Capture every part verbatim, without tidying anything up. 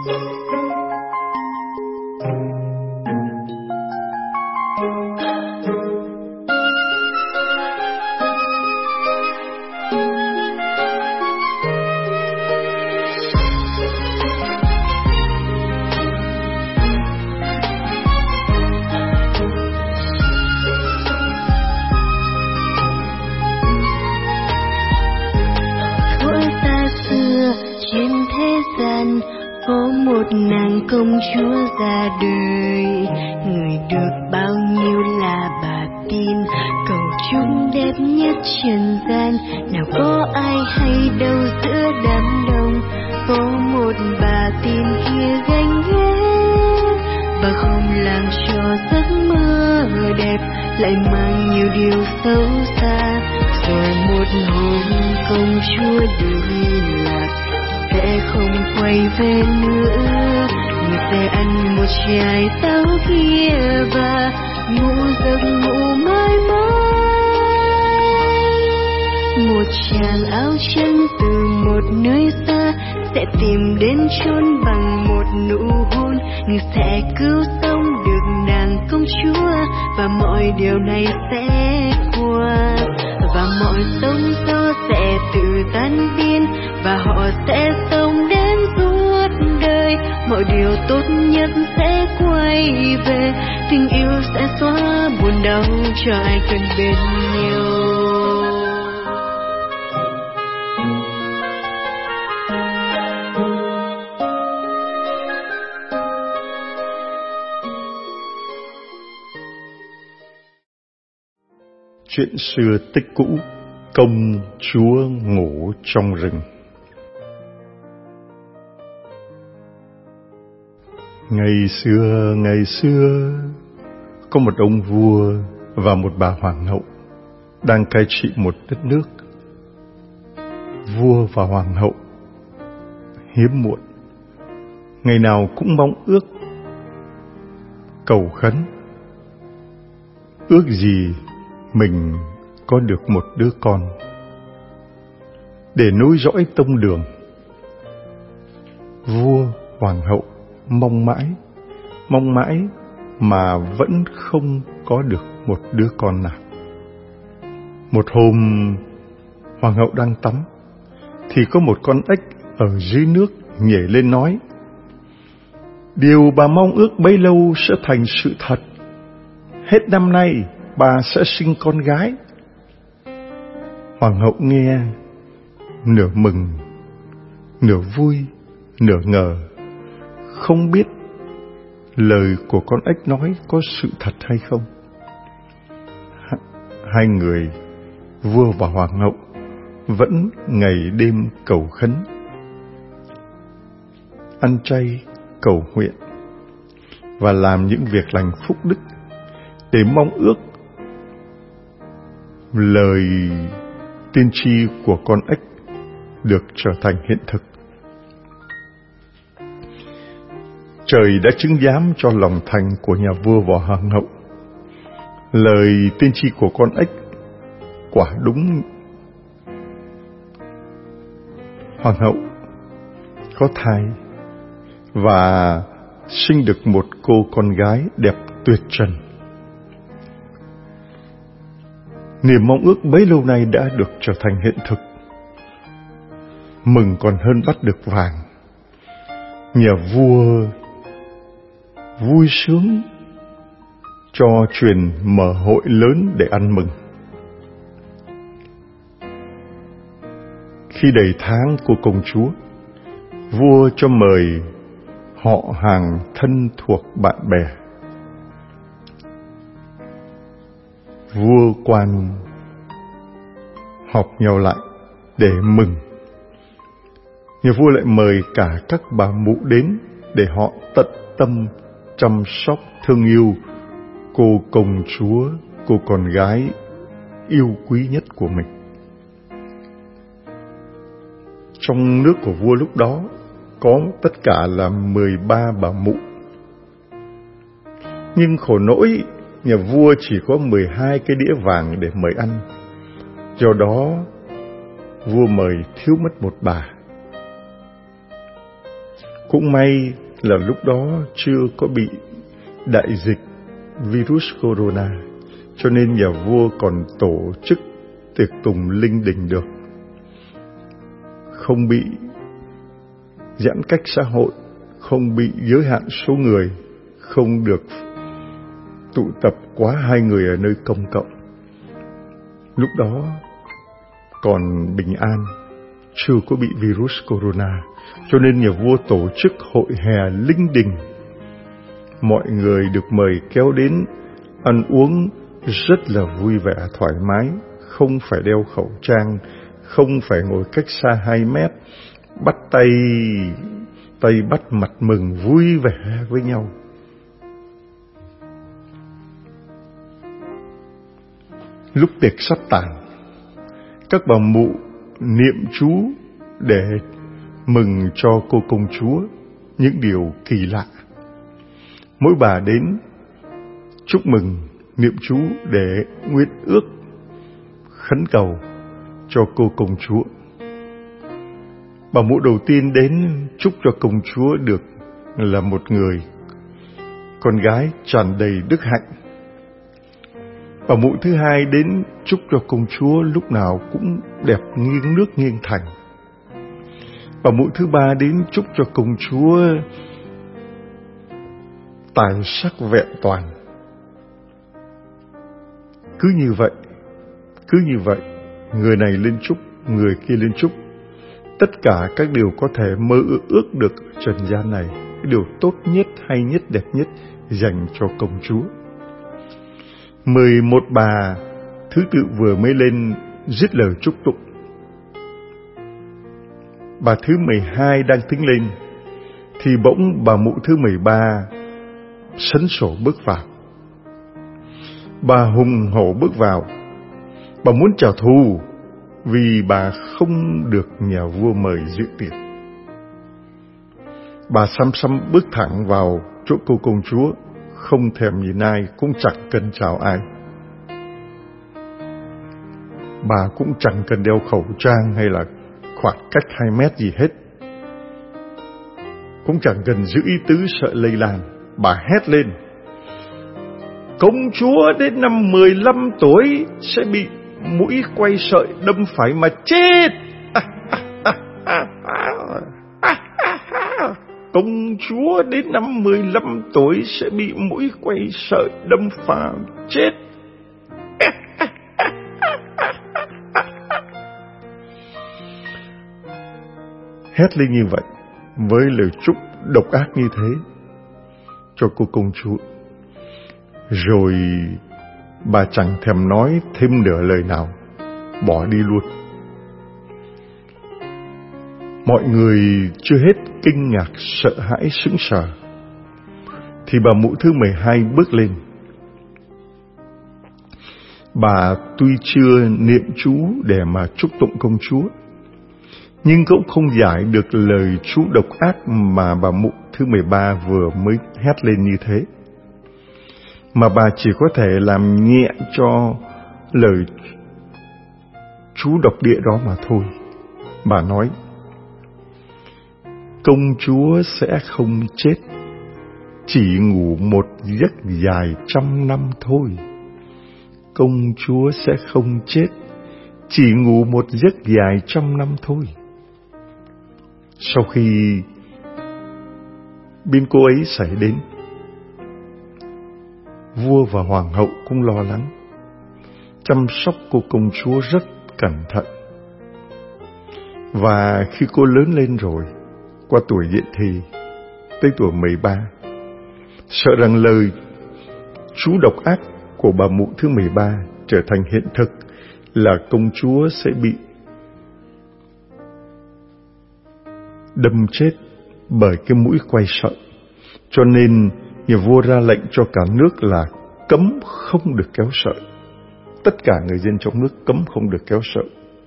Có một nàng công chúa ra đời, người được bao nhiêu là bà tin, cầu chúng đẹp nhất trần gian. Nào có ai hay đâu giữa đám đông, có một bà tin kia gánh ghét và không làm cho giấc mơ đẹp lại mang nhiều điều xấu xa. Rồi một hôm công chúa đường lạc sẽ không quay về nữa, người sẽ ăn một trái táo kia và ngủ giấc ngủ mãi mãi. Một chàng áo trắng từ một nơi xa sẽ tìm đến chốn bằng một nụ hôn, người sẽ cứu sống được nàng công chúa và mọi điều này sẽ qua, và mọi sóng gió sẽ tự tan biến và họ sẽ sống đến suốt đời. Mọi điều tốt nhất sẽ quay về, tình yêu sẽ xóa buồn đau cho ai cần bên nhau. Chuyện xưa tích cũ, công chúa ngủ trong rừng. Ngày xưa, ngày xưa, có một ông vua và một bà hoàng hậu đang cai trị một đất nước. Vua và hoàng hậu hiếm muộn, ngày nào cũng mong ước, cầu khấn, ước gì mình có được một đứa con để nối dõi tông đường. Vua, hoàng hậu mong mãi, mong mãi mà vẫn không có được một đứa con nào. Một hôm, hoàng hậu đang tắm, thì có một con ếch ở dưới nước nhảy lên nói: "Điều bà mong ước bấy lâu sẽ thành sự thật. Hết năm nay, bà sẽ sinh con gái." Hoàng hậu nghe, nửa mừng, nửa vui, nửa ngờ, không biết lời của con ếch nói có sự thật hay không. Hai người, vua và hoàng hậu, vẫn ngày đêm cầu khấn, ăn chay, cầu nguyện và làm những việc lành phúc đức để mong ước lời tiên tri của con ếch được trở thành hiện thực. Trời đã chứng giám cho lòng thành của nhà vua và hoàng hậu. Lời tiên tri của con ếch quả đúng. Hoàng hậu có thai và sinh được một cô con gái đẹp tuyệt trần. Niềm mong ước bấy lâu nay đã được trở thành hiện thực. Mừng còn hơn bắt được vàng. Nhà vua vui sướng cho truyền mở hội lớn để ăn mừng. Khi đầy tháng của công chúa, vua cho mời họ hàng thân thuộc bạn bè. Vua quan họp nhau lại để mừng. Nhà vua lại mời cả các bà mụ đến để họ tận tâm chăm sóc thương yêu cô công chúa, cô con gái yêu quý nhất của mình. Trong nước của vua lúc đó có tất cả là mười ba bà mụ. Nhưng khổ nỗi, nhà vua chỉ có mười hai cái đĩa vàng để mời ăn. Do đó, vua mời thiếu mất một bà. Cũng may là lúc đó chưa có bị đại dịch virus corona, cho nên nhà vua còn tổ chức tiệc tùng linh đình được, không bị giãn cách xã hội, không bị giới hạn số người, không được tụ tập quá hai người ở nơi công cộng. Lúc đó còn bình an, chưa có bị virus corona, cho nên nhà vua tổ chức hội hè linh đình. Mọi người được mời kéo đến ăn uống rất là vui vẻ thoải mái, không phải đeo khẩu trang, không phải ngồi cách xa hai mét, bắt tay, tay bắt mặt mừng vui vẻ với nhau. Lúc tiệc sắp tàn, các bà mụ niệm chú để mừng cho cô công chúa những điều kỳ lạ. Mỗi bà đến chúc mừng, niệm chú để nguyện ước, khấn cầu cho cô công chúa. Bà mụ đầu tiên đến chúc cho công chúa được là một người con gái tràn đầy đức hạnh. Bà mụ thứ hai đến chúc cho công chúa lúc nào cũng đẹp nghiêng nước nghiêng thành. Bà mụ thứ ba đến chúc cho công chúa tài sắc vẹn toàn. Cứ như vậy, cứ như vậy, người này lên chúc, người kia lên chúc. Tất cả các điều có thể mơ ước được trần gian này, cái điều tốt nhất, hay nhất, đẹp nhất dành cho công chúa. Mười một bà thứ tự vừa mới lên dứt lời chúc tụng. Bà thứ mười hai đang tính lên, thì bỗng bà mụ thứ mười ba sấn sổ bước vào. Bà hùng hổ bước vào. Bà muốn trả thù vì bà không được nhà vua mời dự tiệc. Bà xăm xăm bước thẳng vào chỗ cô công chúa, không thèm nhìn ai, cũng chẳng cần chào ai. Bà cũng chẳng cần đeo khẩu trang hay là khoảng cách hai mét gì hết, cũng chẳng cần giữ ý tứ sợ lây lan. Bà hét lên: công chúa đến năm mười lăm tuổi sẽ bị mũi quay sợi đâm phải mà chết. À, à, à, à, à, à, à. Công chúa đến năm mười lăm tuổi sẽ bị mũi quay sợi đâm phải chết. À, à, à, à, à, à. Hét lên như vậy, với lời chúc độc ác như thế cho cô công chúa. Rồi bà chẳng thèm nói thêm nửa lời nào, bỏ đi luôn. Mọi người chưa hết kinh ngạc, sợ hãi, sững sờ, thì bà mụ thứ mười hai bước lên. Bà tuy chưa niệm chú để mà chúc tụng công chúa, nhưng cũng không giải được lời chú độc ác mà bà mụ thứ mười ba vừa mới hét lên như thế. Mà bà chỉ có thể làm nhẹ cho lời chú độc địa đó mà thôi. Bà nói: công chúa sẽ không chết, chỉ ngủ một giấc dài trăm năm thôi. Công chúa sẽ không chết, chỉ ngủ một giấc dài trăm năm thôi. Sau khi biến cố ấy xảy đến, vua và hoàng hậu cũng lo lắng, chăm sóc cô công chúa rất cẩn thận. Và khi cô lớn lên rồi, qua tuổi dậy thì, tới tuổi mười ba, sợ rằng lời chú độc ác của bà mụ thứ mười ba trở thành hiện thực, là công chúa sẽ bị đâm chết bởi cái mũi quay sợi. Cho nên nhà vua ra lệnh cho cả nước là cấm không được kéo sợi. Tất cả người dân trong nước cấm không được kéo sợi.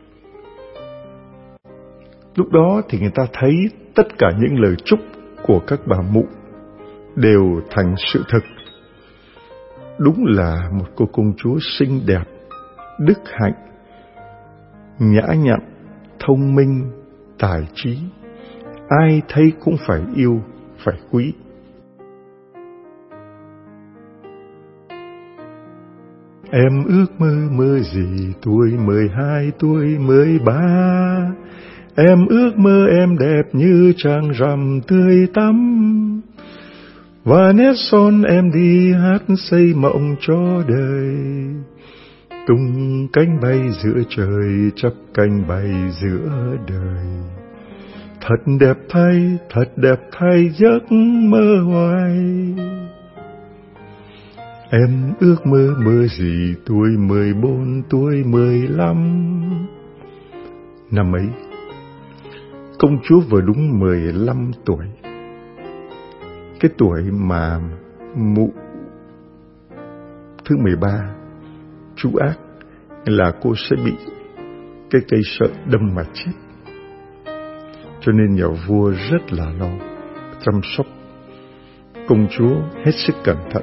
Lúc đó thì người ta thấy tất cả những lời chúc của các bà mụ đều thành sự thực. Đúng là một cô công chúa xinh đẹp, đức hạnh, nhã nhặn, thông minh, tài trí, ai thấy cũng phải yêu, phải quý. Em ước mơ mơ gì tuổi mười hai, tuổi mười ba. Em ước mơ em đẹp như trăng rằm tươi tắm, và nét son em đi hát xây mộng cho đời. Tung cánh bay giữa trời, chắp cánh bay giữa đời. Thật đẹp thay, thật đẹp thay giấc mơ hoài. Em ước mơ mơ gì tuổi mười bốn, tuổi mười lăm. Năm ấy, công chúa vừa đúng mười lăm tuổi. Cái tuổi mà mụ thứ mười ba chú ác là cô sẽ bị cái cây sợi đâm mà chết. Cho nên nhà vua rất là lo, chăm sóc công chúa hết sức cẩn thận.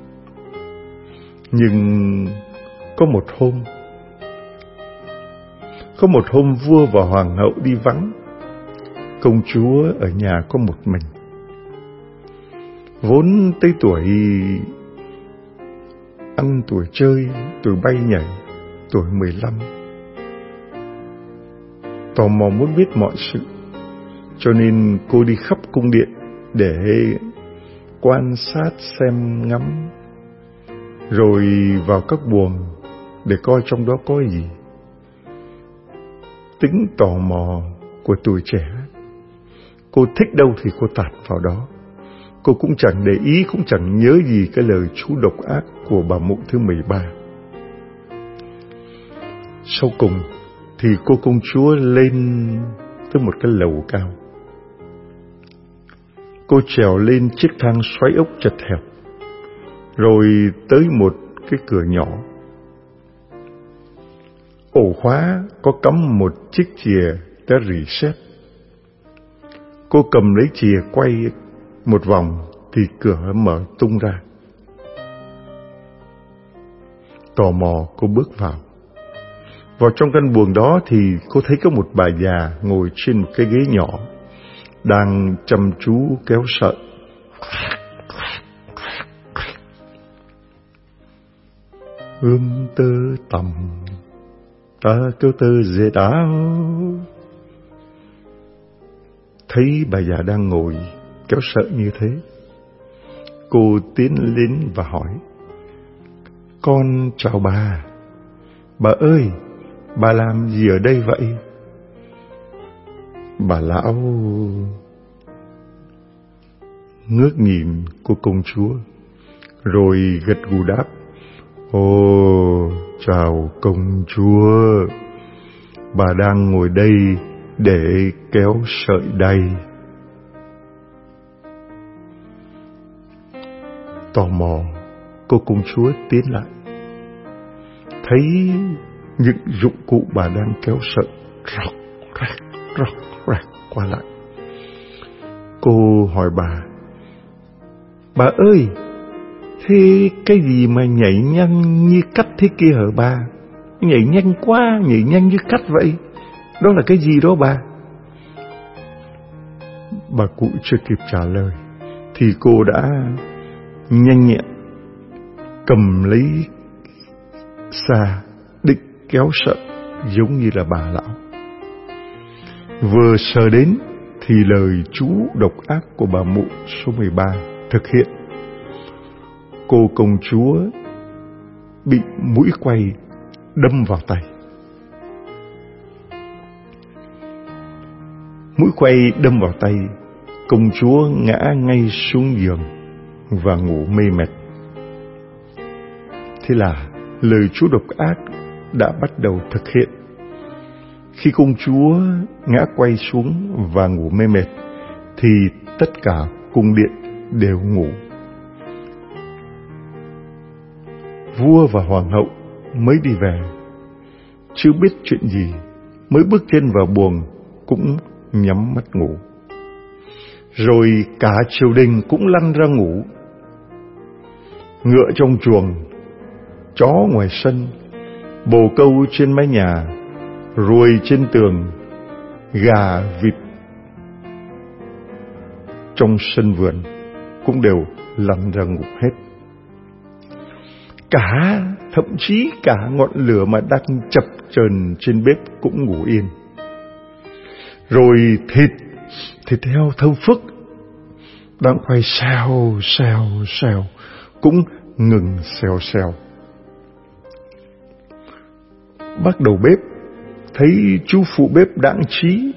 Nhưng có một hôm, có một hôm vua và hoàng hậu đi vắng, công chúa ở nhà có một mình. Vốn tới tuổi ăn, tuổi chơi, tuổi bay nhảy, tuổi mười lăm, tò mò muốn biết mọi sự, cho nên cô đi khắp cung điện để quan sát xem ngắm, rồi vào các buồng để coi trong đó có gì. Tính tò mò của tuổi trẻ, cô thích đâu thì cô tạt vào đó. Cô cũng chẳng để ý, cũng chẳng nhớ gì cái lời chú độc ác của bà mụ thứ mười ba. Sau cùng thì cô công chúa lên tới một cái lầu cao. Cô trèo lên chiếc thang xoáy ốc chật hẹp, rồi tới một cái cửa nhỏ. Ổ khóa có cắm một chiếc chìa đã rỉ sét. Cô cầm lấy chìa quay một vòng thì cửa mở tung ra. Tò mò cô bước vào. Vào trong căn buồng đó thì cô thấy có một bà già ngồi trên một cái ghế nhỏ, đang chăm chú kéo sợi. Ươm tơ tằm, ta kéo tơ dệt áo. Thấy bà già đang ngồi kéo sợi như thế, cô tiến đến và hỏi: Con chào bà. Bà ơi, bà làm gì ở đây vậy? Bà lão ngước nhìn cô công chúa, rồi gật gù đáp: Ồ, chào công chúa. Bà đang ngồi đây để kéo sợi đay. Tò mò, cô công chúa tiến lại, thấy những dụng cụ bà đang kéo sợi rọc rạc rọc rạc qua lại. Cô hỏi bà: Bà ơi, thế cái gì mà nhảy nhanh như cắt thế kia hả bà? Nhảy nhanh quá, nhảy nhanh như cắt vậy. Đó là cái gì đó bà? Bà cụ chưa kịp trả lời thì cô đã nhanh nhẹn cầm lấy xà định kéo sợi giống như là bà lão. Vừa sờ đến thì lời chú độc ác của bà mụ số mười ba thực hiện. Cô công chúa bị mũi quay đâm vào tay. Mũi quay đâm vào tay, công chúa ngã ngay xuống giường và ngủ mê mệt. Thế là lời chú độc ác đã bắt đầu thực hiện. Khi công chúa ngã quay xuống và ngủ mê mệt thì tất cả cung điện đều ngủ. Vua và hoàng hậu mới đi về, chưa biết chuyện gì, mới bước chân vào buồng cũng nhắm mắt ngủ. Rồi cả triều đình cũng lăn ra ngủ. Ngựa trong chuồng, chó ngoài sân, bồ câu trên mái nhà, ruồi trên tường, gà, vịt trong sân vườn cũng đều lăn ra ngủ hết. Cả, thậm chí cả ngọn lửa mà đang chập chờn trên bếp cũng ngủ yên. Rồi thịt, thịt heo thơm phức đang quay xèo xèo xèo cũng ngừng xèo xèo. Bác đầu bếp thấy chú phụ bếp đãng trí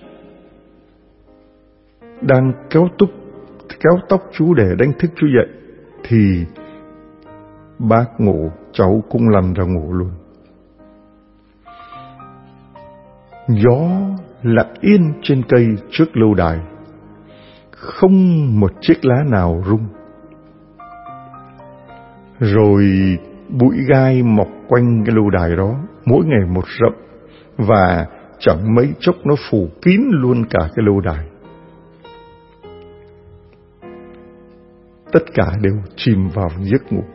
đang kéo túc kéo tóc chú để đánh thức chú dậy, thì bác ngủ, cháu cũng lăn ra ngủ luôn. Gió lặng yên trên cây trước lâu đài, không một chiếc lá nào rung. Rồi bụi gai mọc quanh cái lâu đài đó, mỗi ngày một rậm, và chẳng mấy chốc nó phủ kín luôn cả cái lâu đài. Tất cả đều chìm vào giấc ngủ.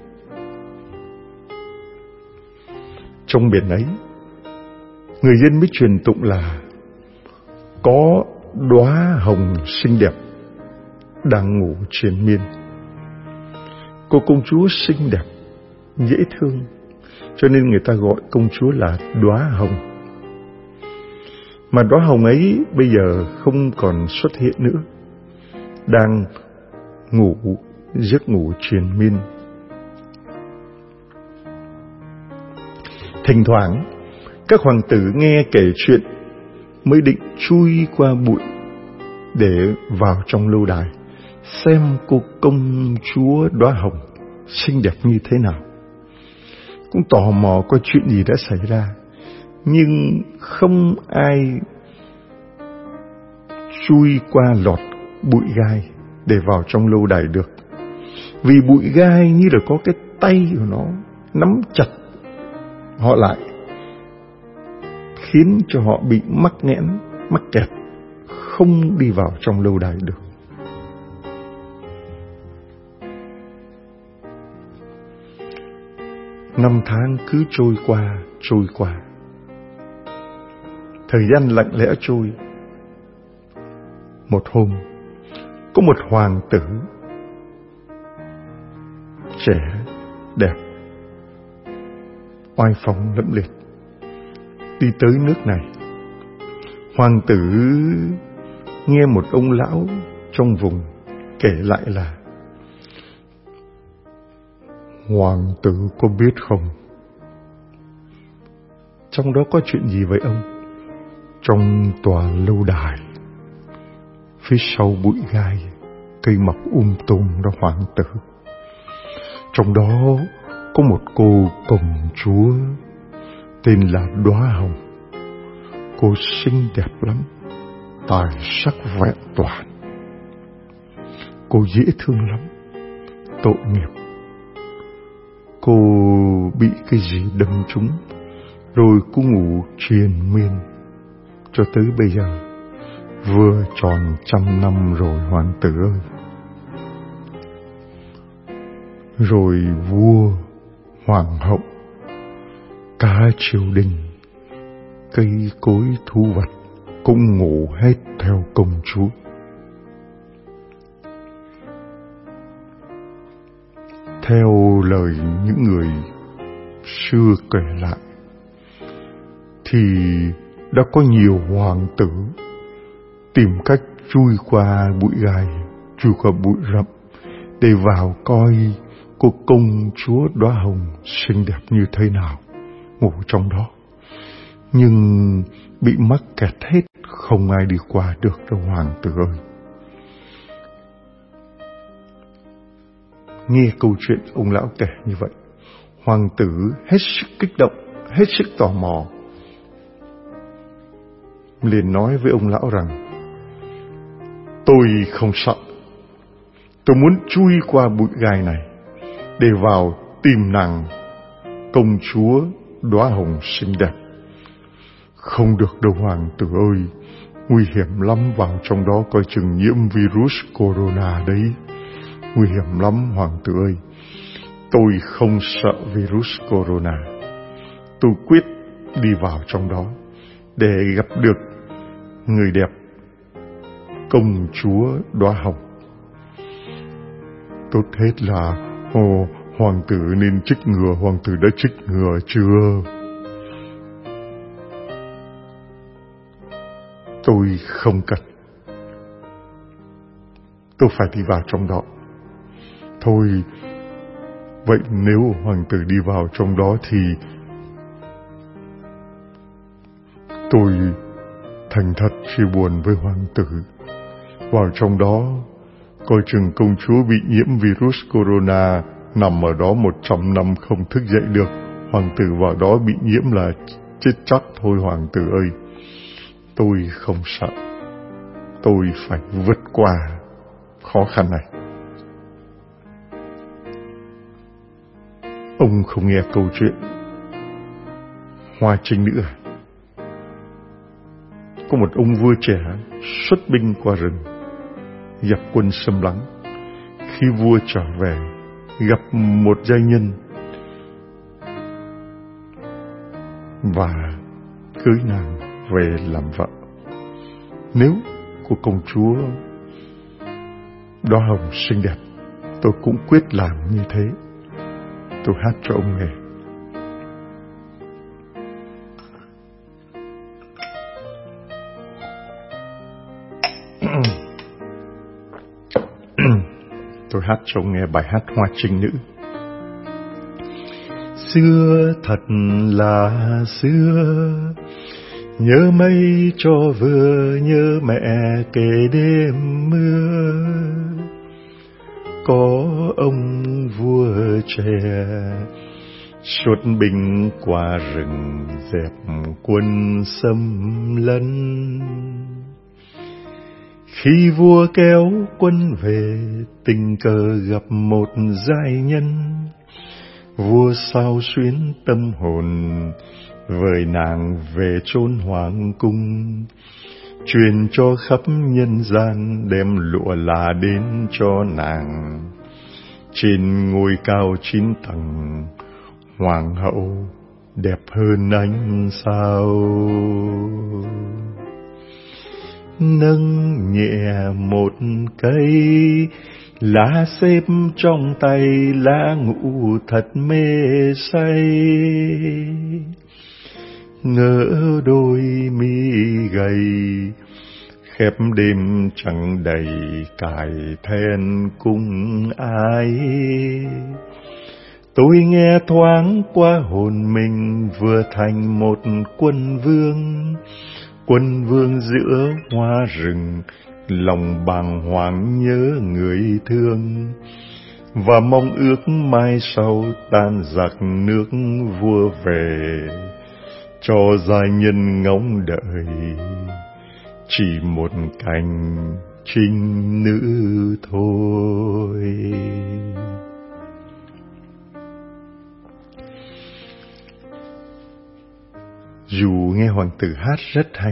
Trong biển ấy, người dân mới truyền tụng là có đóa hồng xinh đẹp đang ngủ triền miên. Cô công chúa xinh đẹp, dễ thương, cho nên người ta gọi công chúa là đóa hồng. Mà đóa hồng ấy bây giờ không còn xuất hiện nữa, đang ngủ giấc ngủ triền miên. Thỉnh thoảng các hoàng tử nghe kể chuyện mới định chui qua bụi để vào trong lâu đài xem cô công chúa đóa hồng xinh đẹp như thế nào. Cũng tò mò coi chuyện gì đã xảy ra, nhưng không ai chui qua lọt bụi gai để vào trong lâu đài được, vì bụi gai như là có cái tay của nó nắm chặt họ lại, khiến cho họ bị mắc nghẽn, mắc kẹt, không đi vào trong lâu đài được. Năm tháng cứ trôi qua, trôi qua. Thời gian lặng lẽ trôi. Một hôm, có một hoàng tử trẻ, đẹp, oai phong lẫm liệt đi tới nước này. Hoàng tử nghe một ông lão trong vùng kể lại là: hoàng tử có biết không, trong đó có chuyện gì vậy ông? Trong tòa lâu đài, phía sau bụi gai, cây mọc um tùm đó hoàng tử. Trong đó có một cô công chúa tên là Đóa Hồng. Cô xinh đẹp lắm, tài sắc vẹn toàn. Cô dễ thương lắm, tội nghiệp. Cô bị cái gì đâm trúng, rồi cô ngủ triền miên cho tới bây giờ, vừa tròn trăm năm rồi hoàng tử ơi. Rồi vua, hoàng hậu, cả triều đình, cây cối thu vật cũng ngủ hết theo công chúa. Theo lời những người xưa kể lại, thì đã có nhiều hoàng tử tìm cách chui qua bụi gai, chui qua bụi rậm để vào coi cô công chúa Đóa Hồng xinh đẹp như thế nào, ngủ trong đó. Nhưng bị mắc kẹt hết, không ai đi qua được đâu hoàng tử ơi. Nghe câu chuyện ông lão kể như vậy, hoàng tử hết sức kích động, hết sức tò mò, liền nói với ông lão rằng: tôi không sợ, tôi muốn chui qua bụi gai này để vào tìm nàng công chúa Đóa Hồng xinh đẹp. Không được đâu hoàng tử ơi, nguy hiểm lắm, vào trong đó coi chừng nhiễm virus corona đấy. Nguy hiểm lắm hoàng tử ơi. Tôi không sợ virus corona. Tôi quyết đi vào trong đó để gặp được người đẹp công chúa Đóa Hồng. tốt hết là ồ, hoàng tử nên chích ngừa. Hoàng tử đã chích ngừa chưa? Tôi không cần. Tôi phải đi vào trong đó. Thôi, vậy nếu hoàng tử đi vào trong đó thì tôi thành thật chia buồn với hoàng tử. Vào trong đó, coi chừng công chúa bị nhiễm virus corona, nằm ở đó một trăm năm không thức dậy được. Hoàng tử vào đó bị nhiễm là chết chắc thôi hoàng tử ơi. Tôi không sợ. Tôi phải vượt qua khó khăn này. Ông không nghe câu chuyện Hoa Trinh Nữ à? Có một ông vua trẻ xuất binh qua rừng, gặp quân xâm lăng. Khi vua trở về, gặp một giai nhân và cưới nàng về làm vợ. Nếu của công chúa đóa hồng xinh đẹp, tôi cũng quyết làm như thế. Tôi hát cho ông nghe. Tôi hát cho ông nghe bài hát Hoa Trinh Nữ. Xưa thật là xưa, nhớ mây cho vừa, nhớ mẹ kể đêm mưa. Có ông vua trẻ xuất binh qua rừng, dẹp quân xâm lấn. Khi vua kéo quân về, tình cờ gặp một giai nhân. Vua sao xuyến tâm hồn, vời nàng về chốn hoàng cung. Truyền cho khắp nhân gian, đem lụa là đến cho nàng. Trên ngôi cao chín tầng, hoàng hậu đẹp hơn ánh sao. Nâng nhẹ một cây lá xếp trong tay, lá ngủ thật mê say. Ngỡ đôi mi gầy, khép đêm trăng đầy, cài then cung ai. Tôi nghe thoáng qua hồn mình, vừa thành một quân vương. Quân vương giữa hoa rừng, lòng bàng hoàng nhớ người thương. Và mong ước mai sau tan giặc nước vua về, cho giai nhân ngóng đợi chỉ một cành trinh nữ thôi. Dù nghe hoàng tử hát rất hay,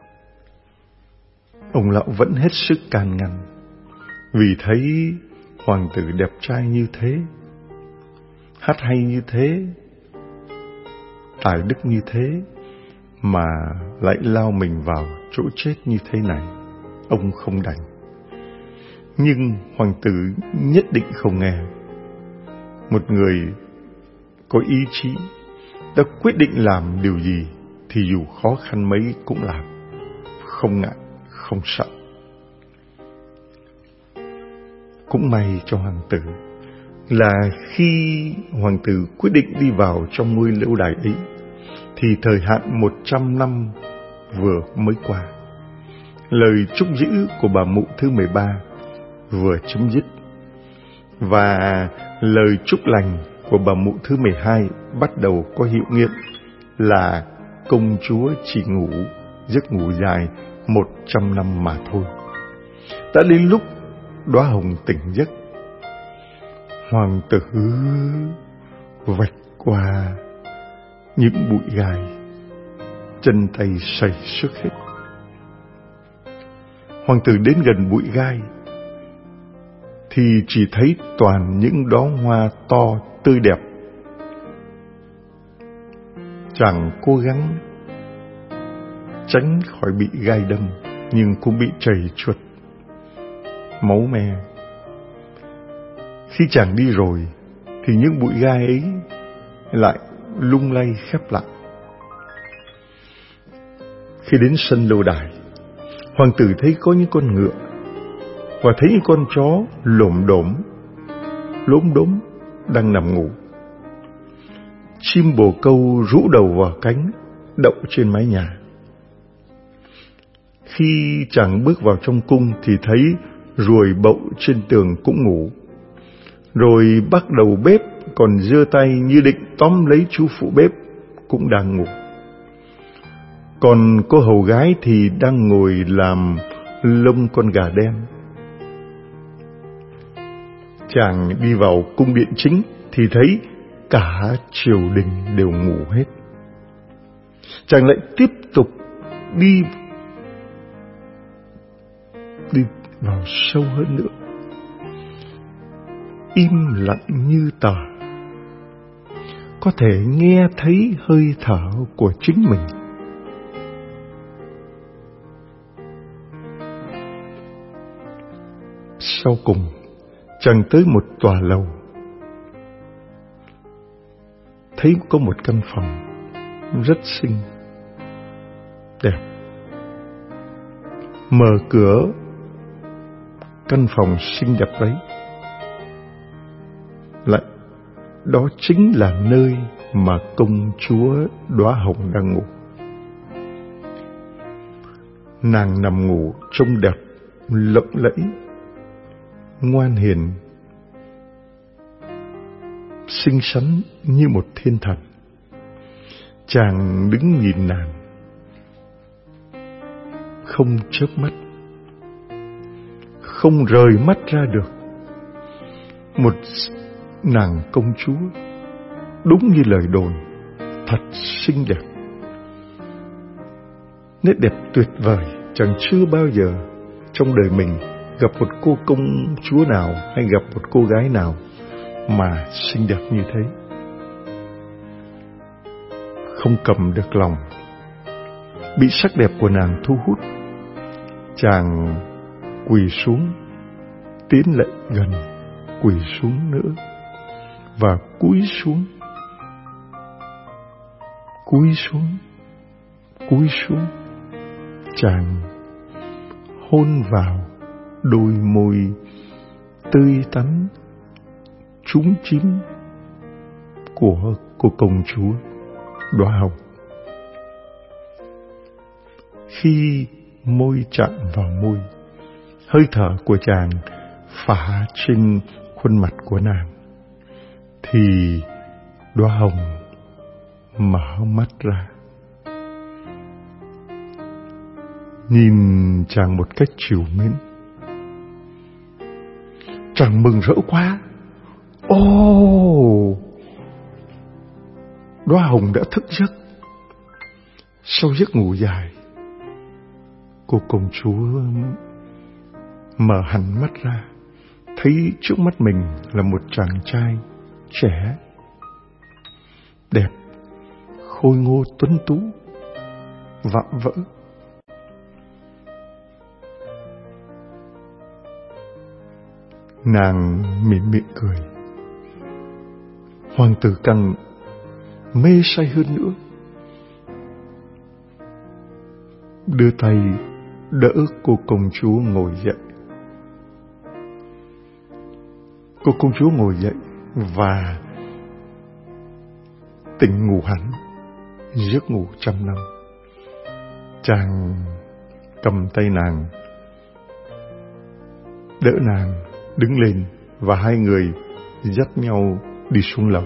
ông lão vẫn hết sức can ngăn, vì thấy hoàng tử đẹp trai như thế, hát hay như thế, tài đức như thế, mà lại lao mình vào chỗ chết như thế này. Ông không đành. Nhưng hoàng tử nhất định không nghe. Một người có ý chí đã quyết định làm điều gì thì dù khó khăn mấy cũng làm, không ngại, không sợ. Cũng may cho hoàng tử là khi hoàng tử quyết định đi vào trong ngôi lâu đài ấy, thì thời hạn một trăm năm vừa mới qua. Lời chúc giữ của bà mụ thứ mười ba vừa chấm dứt, và lời chúc lành của bà mụ thứ mười hai bắt đầu có hiệu nghiệm, là công chúa chỉ ngủ giấc ngủ dài một trăm năm mà thôi. Đã đến lúc đóa hồng tỉnh giấc, hoàng tử vạch qua những bụi gai, chân tay sầy sức hết. Hoàng tử đến gần bụi gai thì chỉ thấy toàn những đóa hoa to tươi đẹp. Chàng cố gắng tránh khỏi bị gai đâm, nhưng cũng bị chảy chuột máu me. Khi chàng đi rồi thì những bụi gai ấy lại lung lay khép lại. Khi đến sân lâu đài, hoàng tử thấy có những con ngựa và thấy những con chó lổm đổm, lốm đốm đang nằm ngủ. Chim bồ câu rũ đầu vào cánh, đậu trên mái nhà. Khi chàng bước vào trong cung thì thấy ruồi bậu trên tường cũng ngủ. Rồi bác đầu bếp còn giơ tay như định tóm lấy chú phụ bếp cũng đang ngủ. Còn cô hầu gái thì đang ngồi làm lông con gà đen. Chàng đi vào cung điện chính thì thấy cả triều đình đều ngủ hết. Chàng lại tiếp tục đi đi vào sâu hơn nữa, im lặng như tờ, có thể nghe thấy hơi thở của chính mình. Sau cùng, chàng tới một tòa lầu, thấy có một căn phòng rất xinh đẹp. Mở cửa căn phòng xinh đẹp ấy, lại đó chính là nơi mà công chúa Đóa Hồng đang ngủ. Nàng nằm ngủ trông đẹp lộng lẫy, ngoan hiền, xinh xắn như một thiên thần. Chàng đứng nhìn nàng, không chớp mắt, không rời mắt ra được. Một nàng công chúa đúng như lời đồn, thật xinh đẹp. Nét đẹp tuyệt vời, chàng chưa bao giờ trong đời mình gặp một cô công chúa nào hay gặp một cô gái nào mà xinh đẹp như thế. Không cầm được lòng, bị sắc đẹp của nàng thu hút, chàng quỳ xuống, tiến lại gần, quỳ xuống nữa và cúi xuống, cúi xuống, cúi xuống. Chàng hôn vào đôi môi tươi tắn, trúng chím của cô công chúa Đóa Hồng. Khi môi chạm vào môi, hơi thở của chàng phả trên khuôn mặt của nàng, thì Đóa Hồng mở mắt ra, nhìn chàng một cách trìu mến. Chàng mừng rỡ quá. Ồ, Đóa Hồng đã thức giấc. Sau giấc ngủ dài, cô công chúa mở hẳn mắt ra, thấy trước mắt mình là một chàng trai trẻ, đẹp, khôi ngô tuấn tú, vạm vỡ. Nàng mỉm miệng cười. Hoàng tử càng mê say hơn nữa, đưa tay đỡ cô công chúa ngồi dậy. Cô công chúa ngồi dậy và tỉnh ngủ hẳn, giấc ngủ trăm năm. Chàng cầm tay nàng, đỡ nàng đứng lên và hai người dắt nhau đi xuống lầu.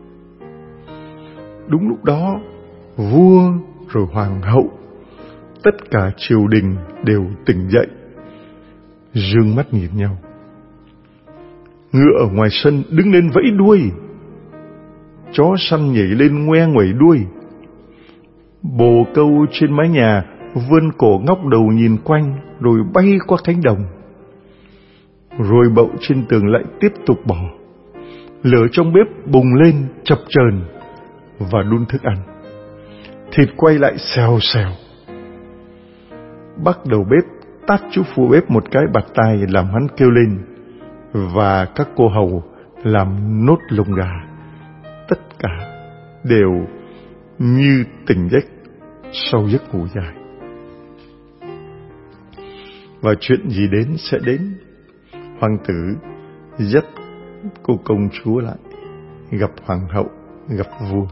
Đúng lúc đó, vua rồi hoàng hậu, tất cả triều đình đều tỉnh dậy, dương mắt nhìn nhau. Ngựa ở ngoài sân đứng lên vẫy đuôi, chó săn nhảy lên ngoe nguẩy đuôi, bồ câu trên mái nhà vươn cổ ngóc đầu nhìn quanh rồi bay qua cánh đồng. Rồi bậu trên tường lại tiếp tục bò. Lửa trong bếp bùng lên chập chờn và đun thức ăn. Thịt quay lại xèo xèo. Bác đầu bếp tát chú phụ bếp một cái bạt tai làm hắn kêu lên: và các cô hầu làm nốt lông gà. Tất cả đều như tỉnh giấc sau giấc ngủ dài. Và chuyện gì đến sẽ đến. Hoàng tử dắt cô công chúa lại, gặp hoàng hậu, gặp vua.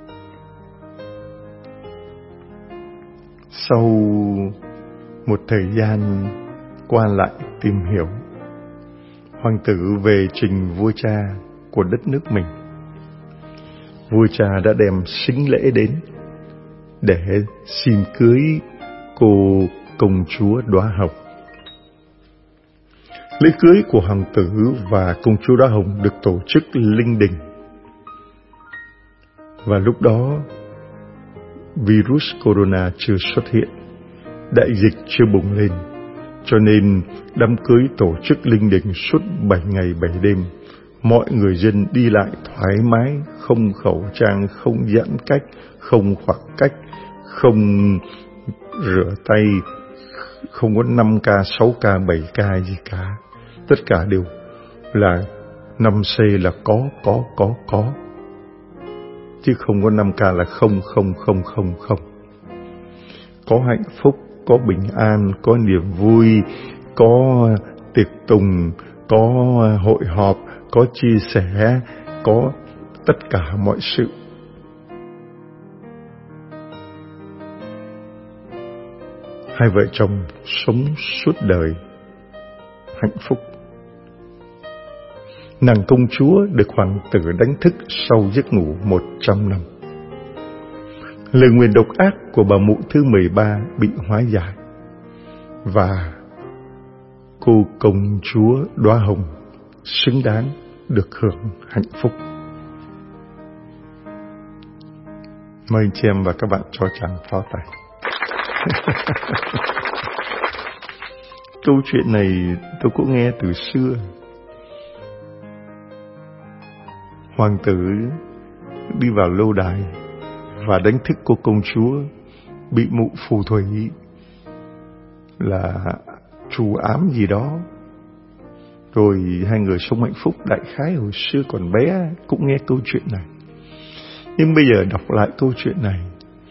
Sau một thời gian qua lại tìm hiểu, hoàng tử về trình vua cha của đất nước mình. Vua cha đã đem sính lễ đến để xin cưới cô công chúa Đóa Hồng. Lễ cưới của hoàng tử và công chúa Đóa Hồng được tổ chức linh đình. Và lúc đó virus corona chưa xuất hiện, đại dịch chưa bùng lên, cho nên đám cưới tổ chức linh đình suốt bảy ngày bảy đêm. Mọi người dân đi lại thoải mái, không khẩu trang, không giãn cách, không khoảng cách, không rửa tay, không có năm K, sáu K, bảy K gì cả. Tất cả đều là năm C là có, có, có, có. Chứ không có năm K là không, không, không, không, không. Có hạnh phúc, có bình an, có niềm vui, có tiệc tùng, có hội họp, có chia sẻ, có tất cả mọi sự. Hai vợ chồng sống suốt đời hạnh phúc. Nàng công chúa được hoàng tử đánh thức sau giấc ngủ một trăm năm. Lời nguyền độc ác của bà mụ thứ mười ba bị hóa giải, và cô công chúa Đóa Hồng xứng đáng được hưởng hạnh phúc. Mời anh chị em và các bạn cho chàng pháo tay. Câu chuyện này tôi cũng nghe từ xưa. Hoàng tử đi vào lâu đài và đánh thức cô công chúa bị mụ phù thủy là trù ám gì đó. Rồi hai người sống hạnh phúc. Đại khái hồi xưa còn bé cũng nghe câu chuyện này. Nhưng bây giờ đọc lại câu chuyện này,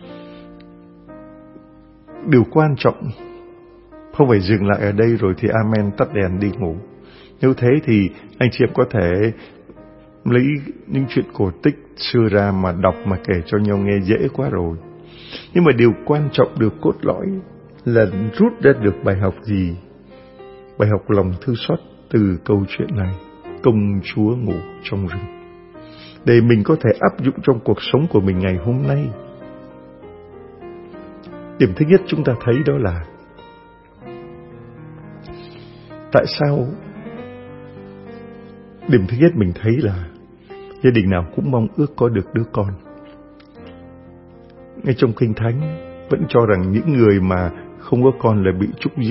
điều quan trọng không phải dừng lại ở đây rồi thì amen tắt đèn đi ngủ. Nếu thế thì anh chị em có thể lấy những chuyện cổ tích xưa ra mà đọc mà kể cho nhau nghe dễ quá rồi. Nhưng mà điều quan trọng, điều cốt lõi là rút ra được bài học gì? Bài học lòng thương xót từ câu chuyện này, công chúa ngủ trong rừng, để mình có thể áp dụng trong cuộc sống của mình ngày hôm nay. Điểm thứ nhất chúng ta thấy đó là tại sao Điểm thứ nhất mình thấy là gia đình nào cũng mong ước có được đứa con. Ngay trong Kinh Thánh vẫn cho rằng những người mà không có con là bị trúc dữ.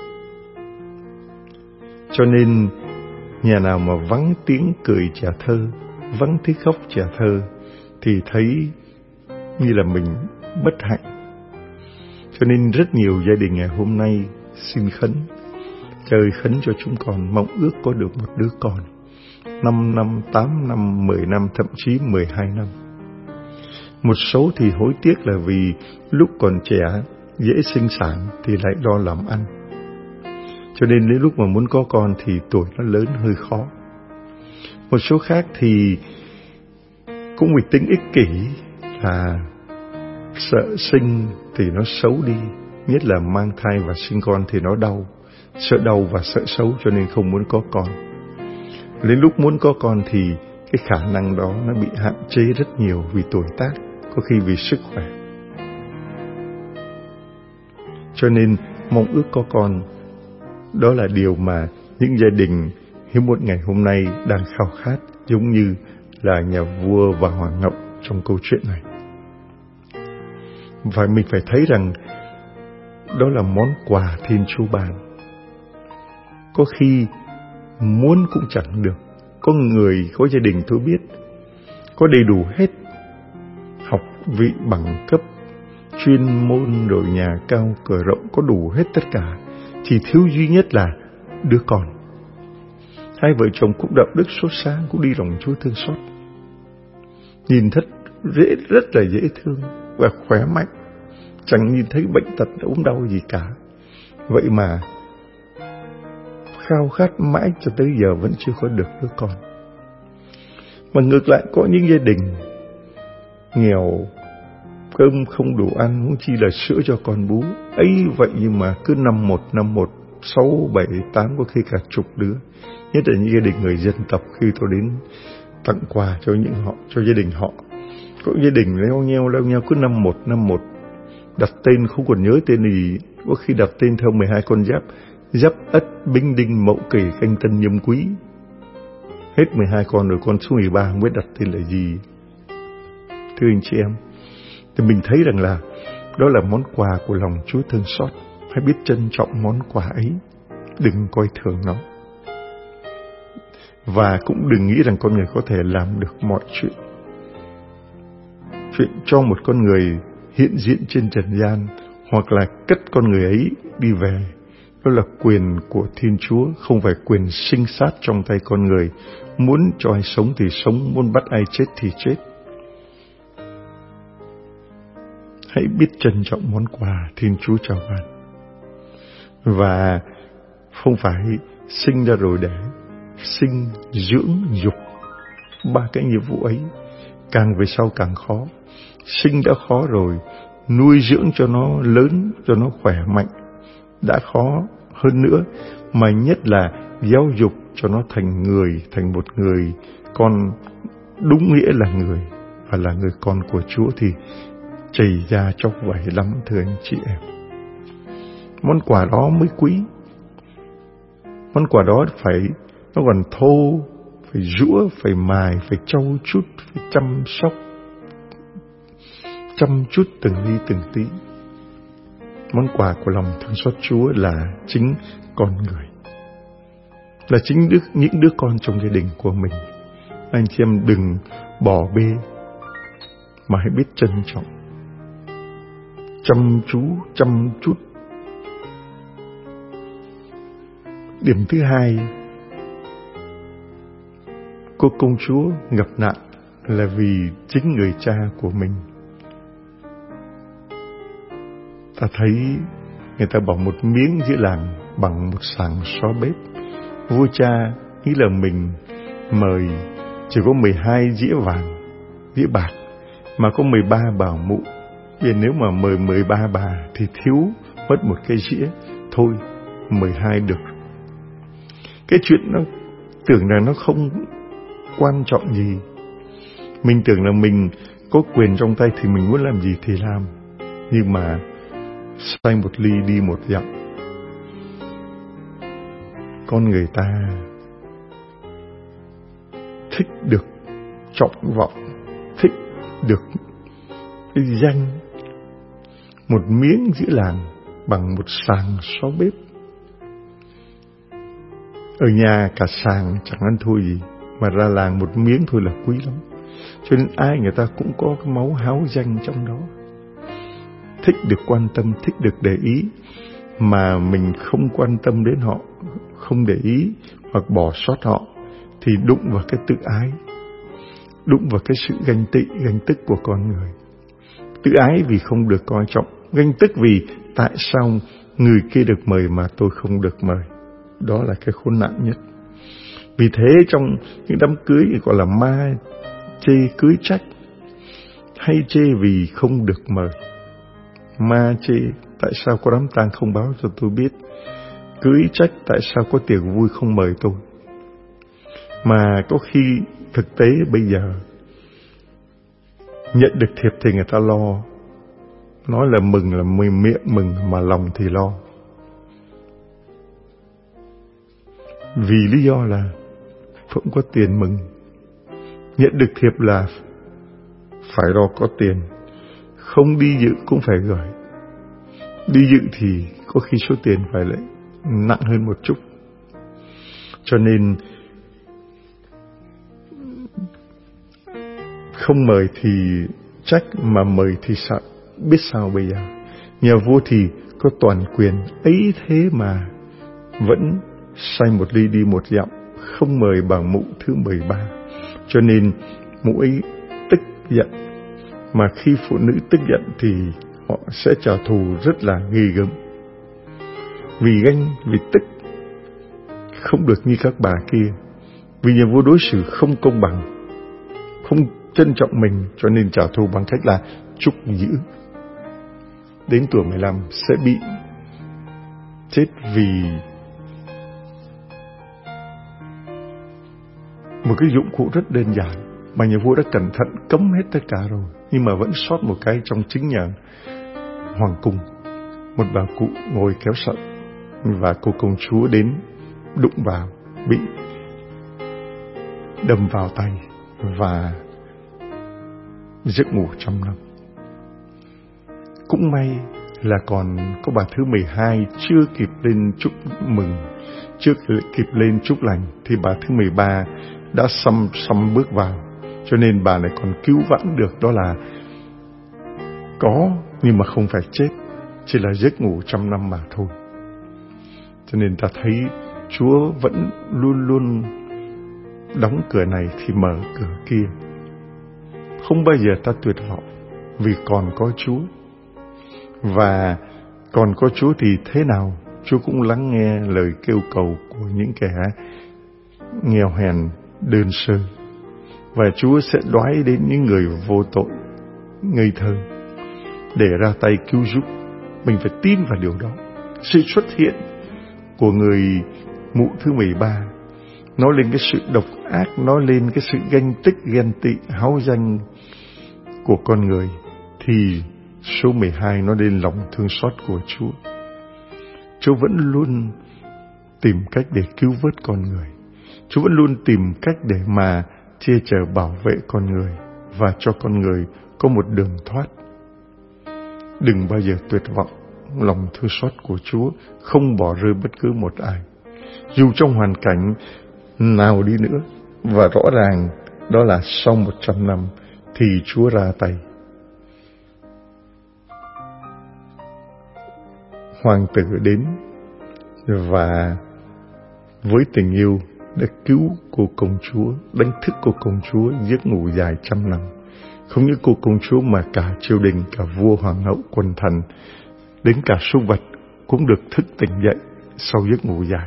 Cho nên nhà nào mà vắng tiếng cười trẻ thơ, vắng tiếng khóc trẻ thơ thì thấy như là mình bất hạnh. Cho nên rất nhiều gia đình ngày hôm nay xin khấn, trời khấn cho chúng con mong ước có được một đứa con. Năm năm, tám năm, mười năm, thậm chí mười hai năm. Một số thì hối tiếc là vì lúc còn trẻ dễ sinh sản thì lại lo làm ăn. Cho nên đến lúc mà muốn có con thì tuổi nó lớn hơi khó. Một số khác thì cũng vì tính ích kỷ là sợ sinh thì nó xấu đi, nhất là mang thai và sinh con thì nó đau, sợ đau và sợ xấu cho nên không muốn có con. Đến lúc muốn có con thì cái khả năng đó nó bị hạn chế rất nhiều vì tuổi tác, có khi vì sức khỏe. Cho nên mong ước có con, đó là điều mà những gia đình hiếm một ngày hôm nay đang khao khát, giống như là nhà vua và hoàng hậu trong câu chuyện này. Và mình phải thấy rằng đó là món quà Thiên Chúa ban. Có khi muốn cũng chẳng được. Có người, có gia đình tôi biết, có đầy đủ hết, học vị bằng cấp, chuyên môn rồi nhà cao cửa rộng, có đủ hết tất cả. Chỉ thiếu duy nhất là đứa con. Hai vợ chồng cũng đạo đức sốt sáng, cũng đi lòng Chúa thương xót. Nhìn thật dễ, rất là dễ thương và khỏe mạnh, chẳng nhìn thấy bệnh tật ốm đau gì cả. Vậy mà khao khát mãi cho tới giờ vẫn chưa có được đứa con. Mà ngược lại có những gia đình nghèo, cơm không đủ ăn, huống chi là sữa cho con bú. Ấy vậy nhưng mà cứ năm một, năm một, sáu, bảy, tám, có khi cả chục đứa. Nhất là những gia đình người dân tộc, khi tôi đến tặng quà cho những họ, cho gia đình họ. Có gia đình leo nheo, leo nheo cứ năm một, năm một. Đặt tên không còn nhớ tên gì, có khi đặt tên theo mười hai con giáp. Giáp Ất, Bính, Đinh, Mậu, Kỷ, Canh, Tân, Nhâm, Quý. Hết mười hai con rồi, con số mười ba không biết đặt tên là gì. Thưa anh chị em, thì mình thấy rằng là đó là món quà của lòng Chúa thương xót. Hãy biết trân trọng món quà ấy, đừng coi thường nó. Và cũng đừng nghĩ rằng con người có thể làm được mọi chuyện. Chuyện cho một con người hiện diện trên trần gian, hoặc là cất con người ấy đi về, đó là quyền của Thiên Chúa, không phải quyền sinh sát trong tay con người. Muốn cho ai sống thì sống, muốn bắt ai chết thì chết. Hãy biết trân trọng món quà Thiên Chúa trao ban. Và không phải sinh ra rồi để sinh, dưỡng, dục. Ba cái nhiệm vụ ấy càng về sau càng khó. Sinh đã khó rồi, nuôi dưỡng cho nó lớn, cho nó khỏe mạnh đã khó hơn nữa, mà nhất là giáo dục cho nó thành người, thành một người con đúng nghĩa là người, và là người con của Chúa thì chảy ra chóc vẩy lắm, thưa anh chị em. Món quà đó mới quý. Món quà đó phải, nó còn thô, phải rũa, phải mài, phải trau chút, phải chăm sóc, chăm chút từng ly từng tí. Món quà của lòng thương xót Chúa là chính con người, là chính đứa, những đứa con trong gia đình của mình. Anh chị em đừng bỏ bê, mà hãy biết trân trọng, chăm chú, chăm chút. Điểm thứ hai, cô công chúa gặp nạn là vì chính người cha của mình. Ta thấy người ta bỏ một miếng giữa làng bằng một sàng xó bếp. Vua cha nghĩ là mình mời chỉ có mười hai dĩa vàng, dĩa bạc, mà có mười ba bảo mụ. Vì nếu mà mời mười ba bà thì thiếu mất một cái dĩa. Thôi, mười hai được. Cái chuyện nó tưởng rằng nó không quan trọng gì. Mình tưởng là mình có quyền trong tay thì mình muốn làm gì thì làm. Nhưng mà say một ly đi một dặm. Con người ta thích được trọng vọng, thích được cái danh, một miếng giữa làng bằng một sàng xó bếp. Ở nhà cả sàng chẳng ăn thua gì, mà ra làng một miếng thôi là quý lắm. Cho nên ai người ta cũng có cái máu háo danh trong đó. Thích được quan tâm, thích được để ý, mà mình không quan tâm đến họ, không để ý hoặc bỏ sót họ, thì đụng vào cái tự ái, đụng vào cái sự ganh tị, ganh tức của con người. Tự ái vì không được coi trọng, ganh tức vì tại sao người kia được mời mà tôi không được mời. Đó là cái khốn nạn nhất. Vì thế trong những đám cưới gọi là ma chê cưới trách, hay chê vì không được mời. Ma chê tại sao có đám tang không báo cho tôi biết, cưới trách tại sao có tiệc vui không mời tôi. Mà có khi thực tế bây giờ nhận được thiệp thì người ta lo, nói là mừng là miệng mừng mà lòng thì lo. Vì lý do là không có tiền mừng. Nhận được thiệp là phải lo có tiền, không đi dự cũng phải gửi. Đi dự thì có khi số tiền phải lại nặng hơn một chút. Cho nên không mời thì trách, mà mời thì sao, biết sao bây giờ. Nhà vua thì có toàn quyền, ấy thế mà vẫn say một ly đi một dặm, không mời bà mụ thứ mười ba, cho nên mụ ấy tức giận. Mà khi phụ nữ tức giận thì họ sẽ trả thù rất là ghê gớm. Vì ganh, vì tức, không được như các bà kia. Vì nhà vua đối xử không công bằng, không trân trọng mình, cho nên trả thù bằng cách là trúc giữ. Đến tuổi mười lăm sẽ bị chết vì một cái dụng cụ rất đơn giản mà nhà vua đã cẩn thận cấm hết tất cả rồi, nhưng mà vẫn sót một cái trong chính nhà hoàng cung. Một bà cụ ngồi kéo sợi và cô công chúa đến đụng vào, bị đâm vào tay và giấc ngủ trăm năm. Cũng may là còn có bà thứ mười hai chưa kịp lên chúc mừng, chưa kịp lên chúc lành, thì bà thứ mười ba đã xăm xăm bước vào, cho nên bà này còn cứu vãn được, đó là có nhưng mà không phải chết, chỉ là giấc ngủ trăm năm mà thôi. Cho nên ta thấy Chúa vẫn luôn luôn đóng cửa này thì mở cửa kia. Không bao giờ ta tuyệt vọng, vì còn có Chúa. Và còn có Chúa thì thế nào, Chúa cũng lắng nghe lời kêu cầu của những kẻ nghèo hèn, đơn sơ. Và Chúa sẽ đoái đến những người vô tội, ngây thơ, để ra tay cứu giúp. Mình phải tin vào điều đó. Sự xuất hiện của người mụ thứ mười ba nói lên cái sự độc ác, nói lên cái sự ganh tức, ghen tị, háu danh của con người, thì số mười hai nói lên lòng thương xót của Chúa. Chúa vẫn luôn tìm cách để cứu vớt con người. Chúa vẫn luôn tìm cách để mà che chở bảo vệ con người và cho con người có một đường thoát. Đừng bao giờ tuyệt vọng, lòng thương xót của Chúa không bỏ rơi bất cứ một ai, dù trong hoàn cảnh nào đi nữa. Và rõ ràng đó là sau một trăm năm thì Chúa ra tay. Hoàng tử đến và với tình yêu đã cứu cô công chúa, đánh thức cô công chúa giấc ngủ dài trăm năm. Không những cô công chúa mà cả triều đình, cả vua, hoàng hậu, quần thần, đến cả súc vật cũng được thức tỉnh dậy sau giấc ngủ dài.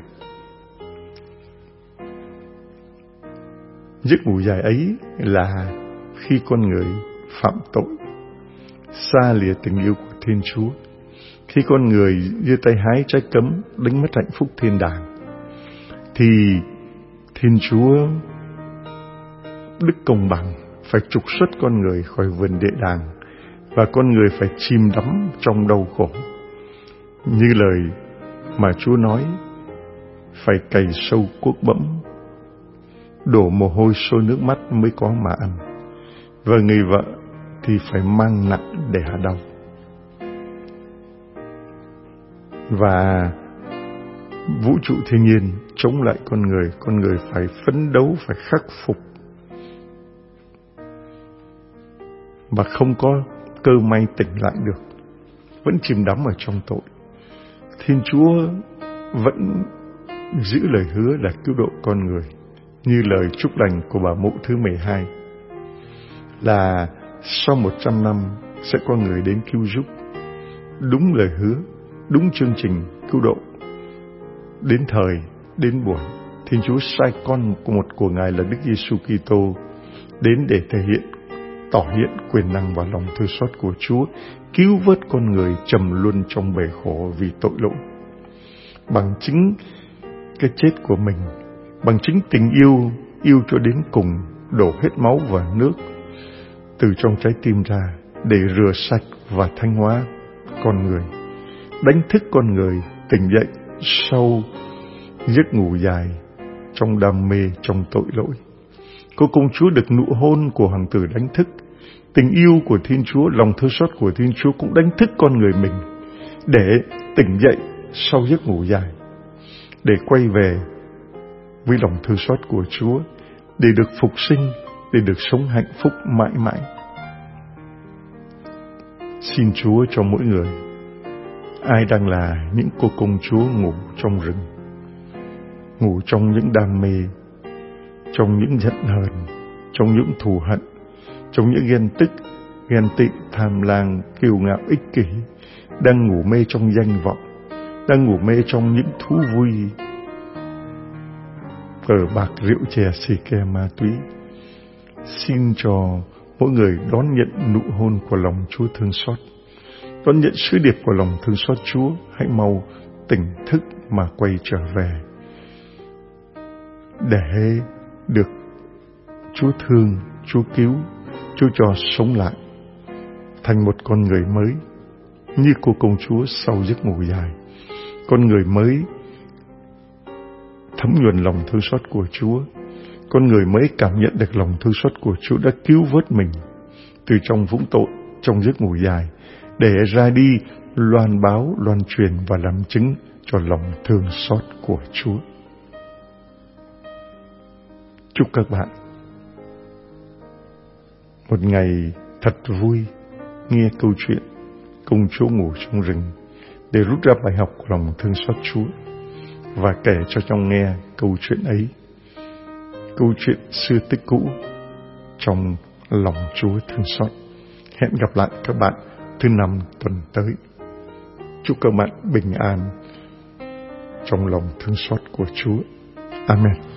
Giấc ngủ dài ấy là khi con người phạm tội, xa lìa tình yêu của Thiên Chúa, khi con người giơ tay hái trái cấm, đánh mất hạnh phúc thiên đàng, thì Thiên Chúa đức công bằng phải trục xuất con người khỏi vườn địa đàng, và con người phải chìm đắm trong đau khổ. Như lời mà Chúa nói, phải cày sâu cuốc bẫm, đổ mồ hôi sôi nước mắt mới có mà ăn, và người vợ thì phải mang nặng để hạ đau. Và vũ trụ thiên nhiên chống lại con người, con người phải phấn đấu, phải khắc phục, và không có cơ may tỉnh lại được, vẫn chìm đắm ở trong tội. Thiên Chúa vẫn giữ lời hứa là cứu độ con người, như lời chúc lành của bà mụ thứ mười hai, là sau một trăm năm sẽ có người đến cứu giúp. Đúng lời hứa, đúng chương trình cứu độ. Đến thời, đến buổi, Thiên Chúa sai con của một của Ngài là Đức Giêsu Kitô đến để thể hiện, tỏ hiện quyền năng và lòng thương xót của Chúa, cứu vớt con người trầm luân trong bể khổ vì tội lỗi. Bằng chính cái chết của mình, bằng chính tình yêu, yêu cho đến cùng, đổ hết máu và nước từ trong trái tim ra để rửa sạch và thanh hóa con người, đánh thức con người tỉnh dậy sau giấc ngủ dài trong đam mê, trong tội lỗi. Cô công chúa được nụ hôn của hoàng tử đánh thức. Tình yêu của Thiên Chúa, lòng thương xót của Thiên Chúa cũng đánh thức con người mình để tỉnh dậy sau giấc ngủ dài, để quay về với lòng thương xót của Chúa, để được phục sinh, để được sống hạnh phúc mãi mãi. Xin Chúa cho mỗi người, ai đang là những cô công chúa ngủ trong rừng, ngủ trong những đam mê, trong những giận hờn, trong những thù hận, trong những ghen tức, ghen tị, tham lam, kiêu ngạo, ích kỷ, đang ngủ mê trong danh vọng, đang ngủ mê trong những thú vui, cờ bạc, rượu chè, xì ke, ma túy. Xin cho mỗi người đón nhận nụ hôn của lòng Chúa thương xót, đón nhận sứ điệp của lòng thương xót Chúa. Hãy mau tỉnh thức mà quay trở về, để được Chúa thương, Chúa cứu, Chúa cho sống lại thành một con người mới, như cô công chúa sau giấc ngủ dài. Con người mới thấm nhuần lòng thương xót của Chúa, con người mới cảm nhận được lòng thương xót của Chúa đã cứu vớt mình từ trong vũng tội, trong giấc ngủ dài, để ra đi loan báo, loan truyền và làm chứng cho lòng thương xót của Chúa. Chúc các bạn một ngày thật vui, nghe câu chuyện công chúa ngủ trong rừng để rút ra bài học của lòng thương xót Chúa và kể cho trong nghe câu chuyện ấy, câu chuyện xưa tích cũ trong lòng Chúa thương xót. Hẹn gặp lại các bạn thứ năm tuần tới. Chúc các bạn bình an trong lòng thương xót của Chúa. Amen.